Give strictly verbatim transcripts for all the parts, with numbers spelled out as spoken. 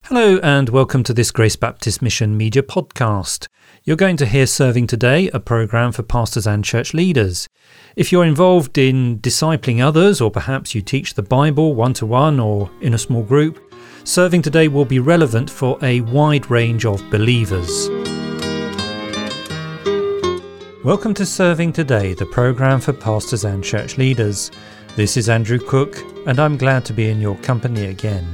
Hello and welcome to this Grace Baptist Mission Media podcast. You're going to hear Serving Today, a programme for pastors and church leaders. If you're involved in discipling others, or perhaps you teach the Bible one-to-one or in a small group, Serving Today will be relevant for a wide range of believers. Welcome to Serving Today, the programme for pastors and church leaders. This is Andrew Cook, and I'm glad to be in your company again.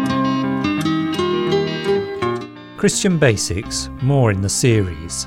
Christian Basics, more in the series.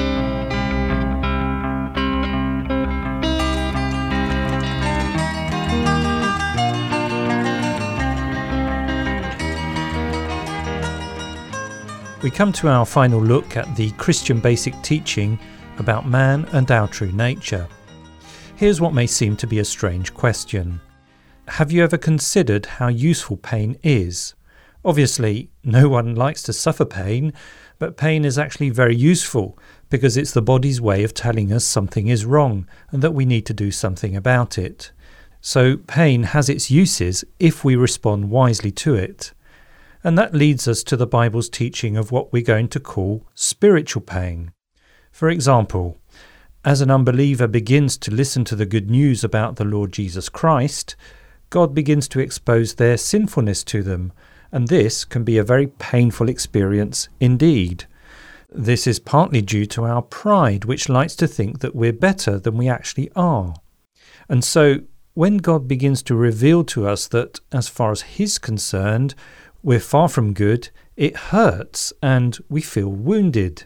We come to our final look at the Christian basic teaching about man and our true nature. Here's what may seem to be a strange question. Have you ever considered how useful pain is? Obviously, no one likes to suffer pain, but pain is actually very useful because it's the body's way of telling us something is wrong and that we need to do something about it. So pain has its uses if we respond wisely to it. And that leads us to the Bible's teaching of what we're going to call spiritual pain. For example, as an unbeliever begins to listen to the good news about the Lord Jesus Christ, God begins to expose their sinfulness to them, and this can be a very painful experience indeed. This is partly due to our pride, which likes to think that we're better than we actually are. And so, when God begins to reveal to us that, as far as He's concerned, we're far from good, it hurts and we feel wounded.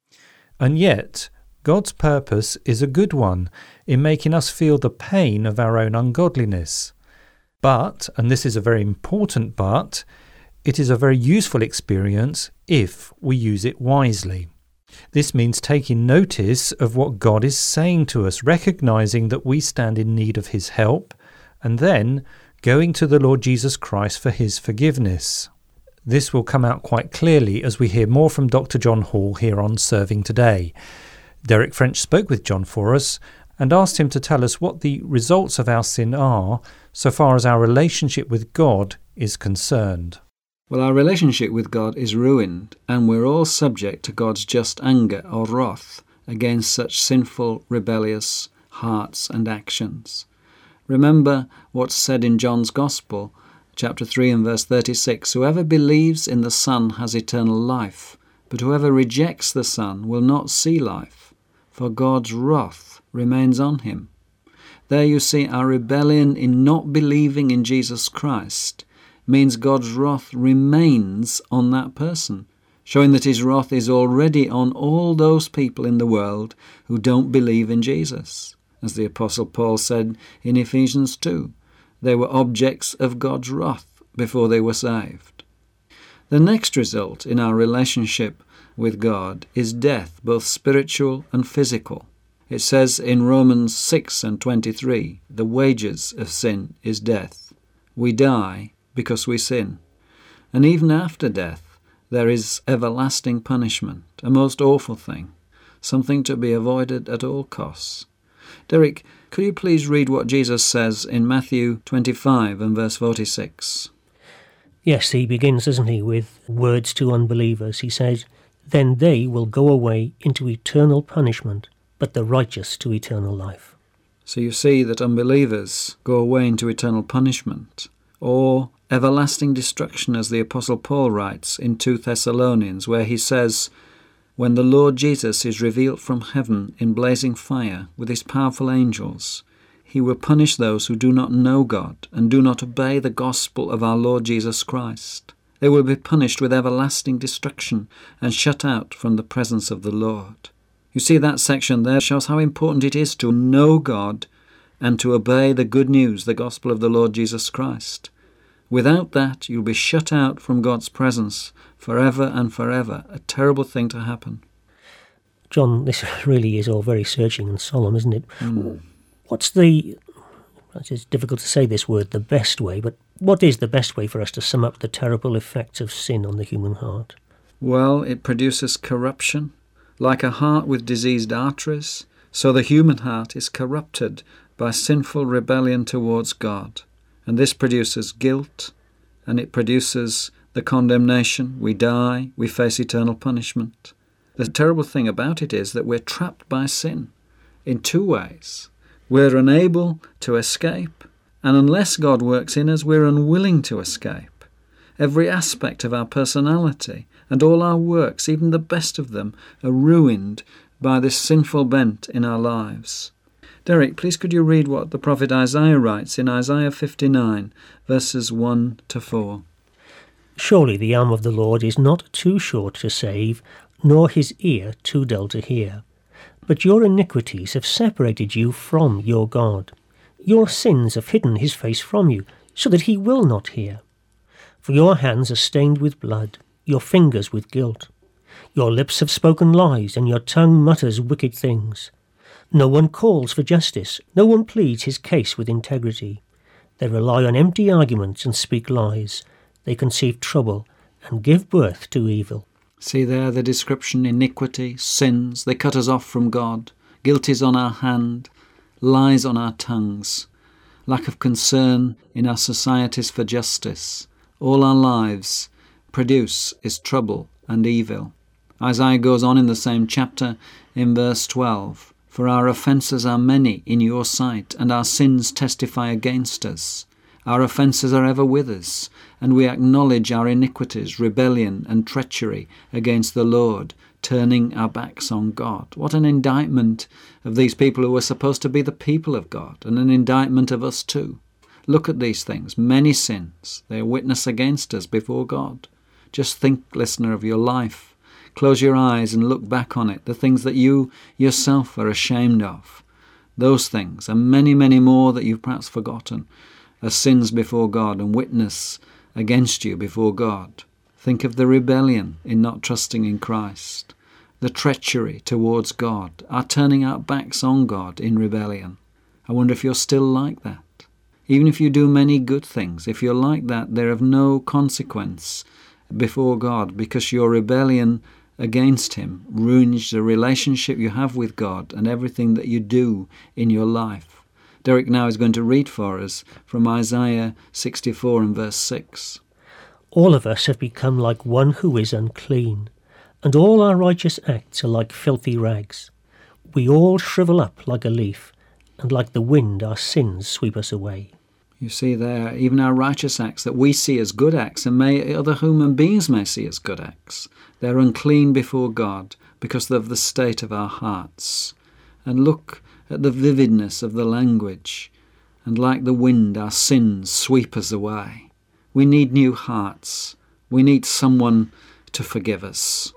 And yet, God's purpose is a good one in making us feel the pain of our own ungodliness. But, and this is a very important but, it is a very useful experience if we use it wisely. This means taking notice of what God is saying to us, recognizing that we stand in need of His help, and then going to the Lord Jesus Christ for His forgiveness. This will come out quite clearly as we hear more from Doctor John Hall here on Serving Today. Derek French spoke with John for us and asked him to tell us what the results of our sin are so far as our relationship with God is concerned. Well, our relationship with God is ruined, and we're all subject to God's just anger or wrath against such sinful, rebellious hearts and actions. Remember what's said in John's Gospel, chapter three and verse thirty-six, "Whoever believes in the Son has eternal life, but whoever rejects the Son will not see life, for God's wrath remains on him." There you see our rebellion in not believing in Jesus Christ means God's wrath remains on that person, showing that His wrath is already on all those people in the world who don't believe in Jesus. As the Apostle Paul said in Ephesians two, they were objects of God's wrath before they were saved. The next result in our relationship with God is death, both spiritual and physical. It says in Romans six and twenty-three, "The wages of sin is death." We die because we sin. And even after death, there is everlasting punishment, a most awful thing, something to be avoided at all costs. Derek, could you please read what Jesus says in Matthew twenty-five and verse forty-six? Yes, he begins, doesn't he, with words to unbelievers. He says, "Then they will go away into eternal punishment, but the righteous to eternal life." So you see that unbelievers go away into eternal punishment, or everlasting destruction, as the Apostle Paul writes in Second Thessalonians, where he says, "When the Lord Jesus is revealed from heaven in blazing fire with His powerful angels, He will punish those who do not know God and do not obey the gospel of our Lord Jesus Christ. They will be punished with everlasting destruction and shut out from the presence of the Lord." You see, that section there shows how important it is to know God and to obey the good news, the gospel of the Lord Jesus Christ. Without that, you'll be shut out from God's presence forever and forever. A terrible thing to happen. John, this really is all very searching and solemn, isn't it? Mm. What's the, it's difficult to say this word, the best way, but what is the best way for us to sum up the terrible effects of sin on the human heart? Well, it produces corruption. Like a heart with diseased arteries, so the human heart is corrupted by sinful rebellion towards God. And this produces guilt, and it produces the condemnation, we die, we face eternal punishment. The terrible thing about it is that we're trapped by sin in two ways. We're unable to escape, and unless God works in us, we're unwilling to escape. Every aspect of our personality and all our works, even the best of them, are ruined by this sinful bent in our lives. Derek, please could you read what the prophet Isaiah writes in Isaiah fifty-nine, verses one to four? Surely the arm of the Lord is not too short to save, nor his ear too dull to hear. But your iniquities have separated you from your God. Your sins have hidden his face from you, so that he will not hear. For your hands are stained with blood, your fingers with guilt. Your lips have spoken lies, and your tongue mutters wicked things. No one calls for justice, no one pleads his case with integrity. They rely on empty arguments and speak lies. They conceive trouble and give birth to evil. See there the description: iniquity, sins, they cut us off from God. Guilt is on our hand, lies on our tongues. Lack of concern in our societies for justice. All our lives produce is trouble and evil. Isaiah goes on in the same chapter in verse twelve. For our offences are many in your sight, and our sins testify against us. Our offences are ever with us, and we acknowledge our iniquities, rebellion and treachery against the Lord, turning our backs on God. What an indictment of these people who were supposed to be the people of God, and an indictment of us too. Look at these things, many sins. They are witness against us before God. Just think, listener, of your life. Close your eyes and look back on it, the things that you yourself are ashamed of. Those things, and many, many more that you've perhaps forgotten, are sins before God and witness against you before God. Think of the rebellion in not trusting in Christ, the treachery towards God, our turning our backs on God in rebellion. I wonder if you're still like that. Even if you do many good things, if you're like that, they're of no consequence before God, because your rebellion against him ruins the relationship you have with God and everything that you do in your life. Derek now is going to read for us from Isaiah sixty-four and verse six. All of us have become like one who is unclean, and all our righteous acts are like filthy rags. We all shrivel up like a leaf, and like the wind our sins sweep us away. You see there, even our righteous acts that we see as good acts, and may other human beings may see as good acts, they're unclean before God because of the state of our hearts. And look at the vividness of the language, and like the wind our sins sweep us away. We need new hearts. We need someone to forgive us.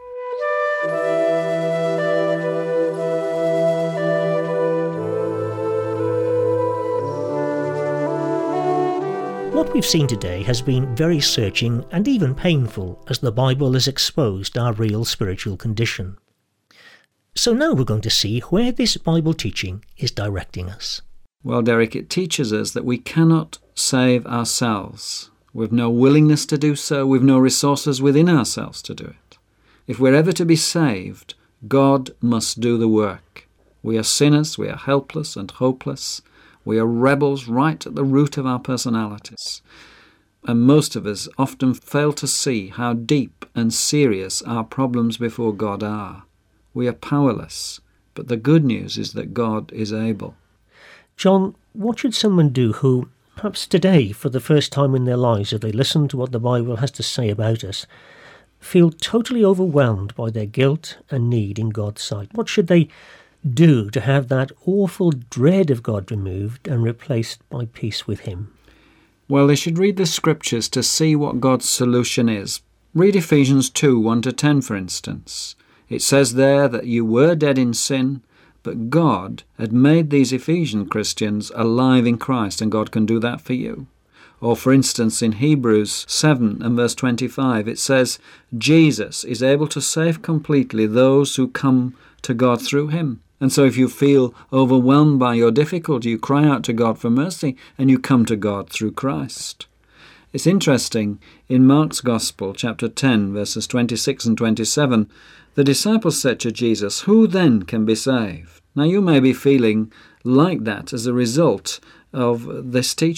What we've seen today has been very searching and even painful, as the Bible has exposed our real spiritual condition. So now we're going to see where this Bible teaching is directing us. Well, Derek, it teaches us that we cannot save ourselves. We've no willingness to do so. We've no resources within ourselves to do it. If we're ever to be saved, God must do the work. We are sinners, we are helpless and hopeless. We are rebels right at the root of our personalities. And most of us often fail to see how deep and serious our problems before God are. We are powerless, but the good news is that God is able. John, what should someone do who, perhaps today, for the first time in their lives, as they listen to what the Bible has to say about us, feel totally overwhelmed by their guilt and need in God's sight? What should they do to have that awful dread of God removed and replaced by peace with him? Well, they should read the scriptures to see what God's solution is. Read Ephesians two, one to ten, for instance. It says there that you were dead in sin, but God had made these Ephesian Christians alive in Christ, and God can do that for you. Or, for instance, in Hebrews seven and verse twenty-five, it says, Jesus is able to save completely those who come to God through him. And so if you feel overwhelmed by your difficulty, you cry out to God for mercy, and you come to God through Christ. It's interesting, in Mark's Gospel, chapter ten, verses twenty-six and twenty-seven, the disciples said to Jesus, "Who then can be saved?" Now you may be feeling like that as a result of this teaching.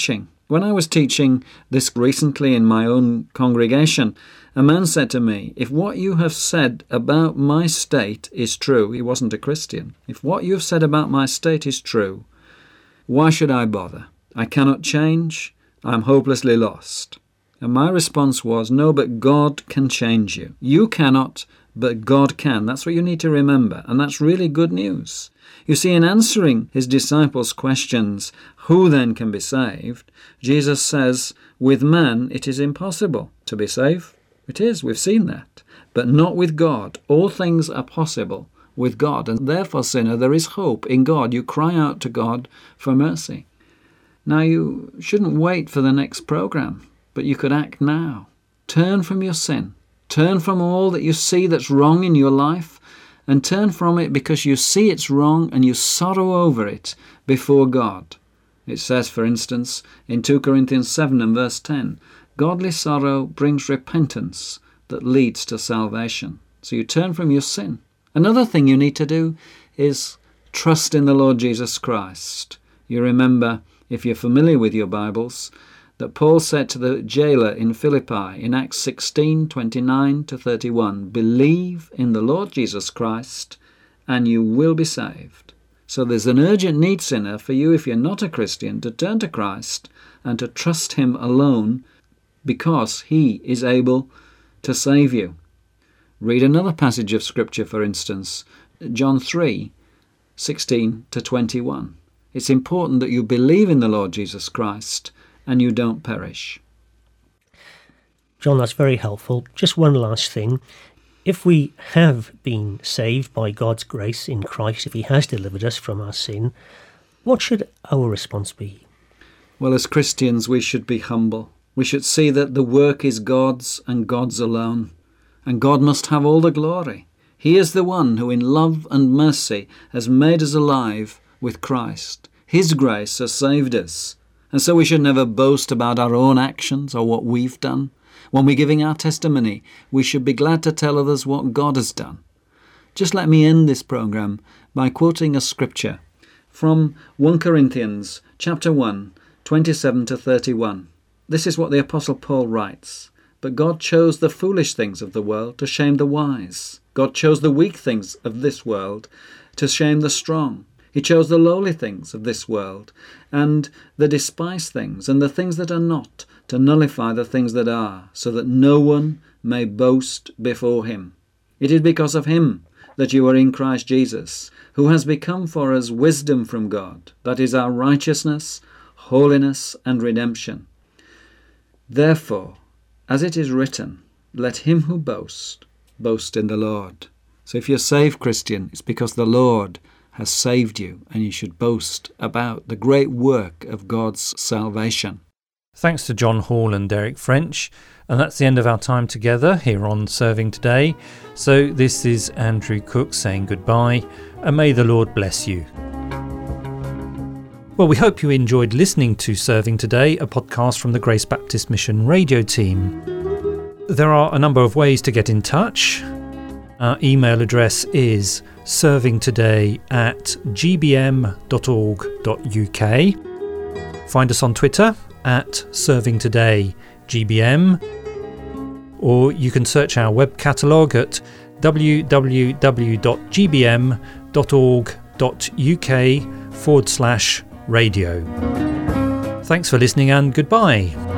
When I was teaching this recently in my own congregation, a man said to me, if what you have said about my state is true, he wasn't a Christian, if what you have said about my state is true, why should I bother? I cannot change. I'm hopelessly lost. And my response was, no, but God can change you. You cannot, but God can. That's what you need to remember. And that's really good news. You see, in answering his disciples' questions, who then can be saved, Jesus says, with man it is impossible to be saved. It is, we've seen that. But not with God. All things are possible with God. And therefore, sinner, there is hope in God. You cry out to God for mercy. Now, you shouldn't wait for the next program, but you could act now. Turn from your sin. Turn from all that you see that's wrong in your life, and turn from it because you see it's wrong and you sorrow over it before God. It says, for instance, in two Corinthians seven and verse ten, godly sorrow brings repentance that leads to salvation. So you turn from your sin. Another thing you need to do is trust in the Lord Jesus Christ. You remember, if you're familiar with your Bibles, that Paul said to the jailer in Philippi in Acts sixteen, twenty-nine to thirty-one, believe in the Lord Jesus Christ and you will be saved. So there's an urgent need, sinner, for you, if you're not a Christian, to turn to Christ and to trust him alone because he is able to save you. Read another passage of Scripture, for instance, John three, sixteen to twenty-one. It's important that you believe in the Lord Jesus Christ and you don't perish. John, that's very helpful. Just one last thing. If we have been saved by God's grace in Christ, if he has delivered us from our sin, what should our response be? Well, as Christians, we should be humble. We should see that the work is God's and God's alone, and God must have all the glory. He is the one who in love and mercy has made us alive with Christ. His grace has saved us. And so we should never boast about our own actions or what we've done. When we're giving our testimony, we should be glad to tell others what God has done. Just let me end this program by quoting a scripture from First Corinthians chapter one, twenty-seven to thirty-one. This is what the Apostle Paul writes. But God chose the foolish things of the world to shame the wise. God chose the weak things of this world to shame the strong. He chose the lowly things of this world, and the despised things, and the things that are not, to nullify the things that are, so that no one may boast before him. It is because of him that you are in Christ Jesus, who has become for us wisdom from God, that is our righteousness, holiness, and redemption. Therefore, as it is written, let him who boasts, boast in the Lord. So if you're saved, Christian, it's because the Lord has saved you, and you should boast about the great work of God's salvation. Thanks to John Hall and Derek French. And that's the end of our time together here on Serving Today. So this is Andrew Cook saying goodbye, and may the Lord bless you. Well, we hope you enjoyed listening to Serving Today, a podcast from the Grace Baptist Mission radio team. There are a number of ways to get in touch. Our email address is servingtoday at g b m dot org dot u k. Find us on Twitter at servingtodaygBM, or you can search our web catalogue at w w w dot g b m dot org dot u k forward slash radio. Thanks for listening and goodbye.